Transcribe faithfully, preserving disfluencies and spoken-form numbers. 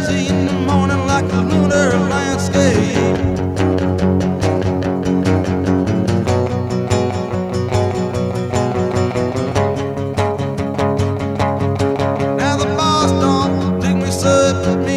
crazy in the morning like a lunar landscape. Now the boss don't dig me so,